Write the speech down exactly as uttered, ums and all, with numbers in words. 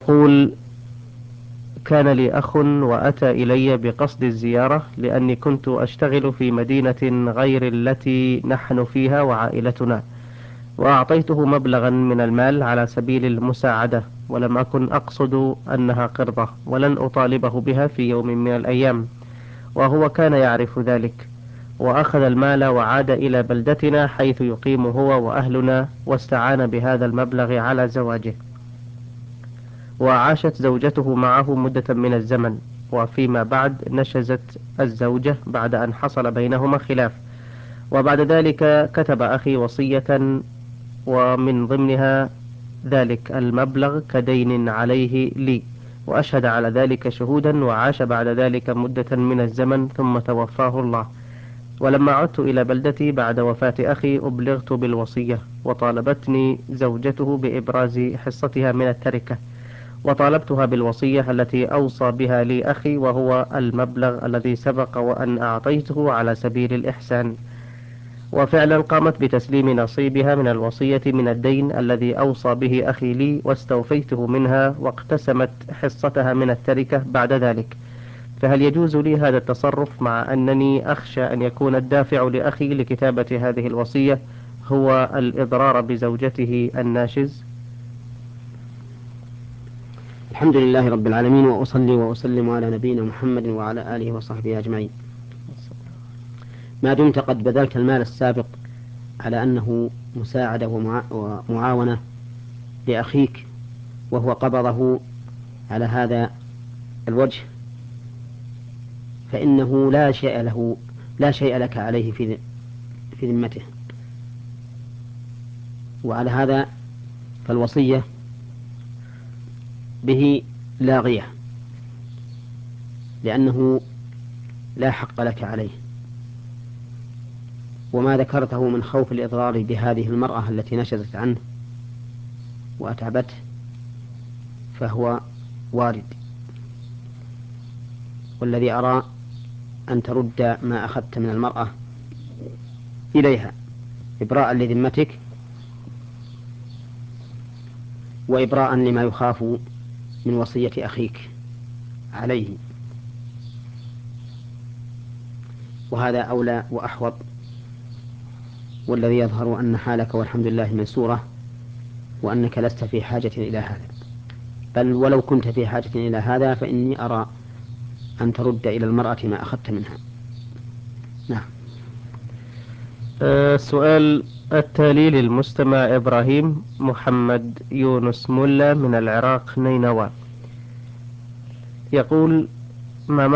يقول: كان لي أخ وأتى إلي بقصد الزيارة لأني كنت أشتغل في مدينة غير التي نحن فيها وعائلتنا، وأعطيته مبلغا من المال على سبيل المساعدة، ولم أكن أقصد أنها قرضة، ولن أطالبه بها في يوم من الأيام، وهو كان يعرف ذلك، وأخذ المال وعاد إلى بلدتنا حيث يقيم هو وأهلنا، واستعان بهذا المبلغ على زواجه. وعاشت زوجته معه مدة من الزمن، وفيما بعد نشزت الزوجة بعد أن حصل بينهما خلاف، وبعد ذلك كتب أخي وصية، ومن ضمنها ذلك المبلغ كدين عليه لي، وأشهد على ذلك شهودا، وعاش بعد ذلك مدة من الزمن ثم توفاه الله. ولما عدت إلى بلدتي بعد وفاة أخي أبلغت بالوصية، وطالبتني زوجته بإبراز حصتها من التركة، وطالبتها بالوصية التي أوصى بها لي أخي، وهو المبلغ الذي سبق وأن أعطيته على سبيل الإحسان. وفعلا قامت بتسليم نصيبها من الوصية من الدين الذي أوصى به أخي لي، واستوفيته منها، واقتسمت حصتها من التركة بعد ذلك. فهل يجوز لي هذا التصرف، مع أنني أخشى أن يكون الدافع لأخي لكتابة هذه الوصية هو الإضرار بزوجته الناشز؟ الحمد لله رب العالمين، وأصلي وأسلم على نبينا محمد وعلى آله وصحبه أجمعين. ما دمت قد بذلت المال السابق على أنه مساعدة ومعاونة لأخيك، وهو قبضه على هذا الوجه، فإنه لا شيء له لا شيء لك عليه في في ذمته. وعلى هذا فالوصية به لاغية، لأنه لا حق لك عليه. وما ذكرته من خوف الإضرار بهذه المرأة التي نشزت عنه وأتعبته فهو وارد، والذي أرى أن ترد ما أخذت من المرأة إليها إبراء لذمتك، وإبراء لما يخاف من وصية أخيك عليه، وهذا أولى وأحوط. والذي يظهر أن حالك والحمد لله ميسورة، وأنك لست في حاجة إلى هذا، بل ولو كنت في حاجة إلى هذا فإني أرى أن ترد إلى المرأة ما أخذت منها. نعم. أه سؤال التالي للمستمع إبراهيم محمد يونس ملا من العراق نينوى، يقول: ما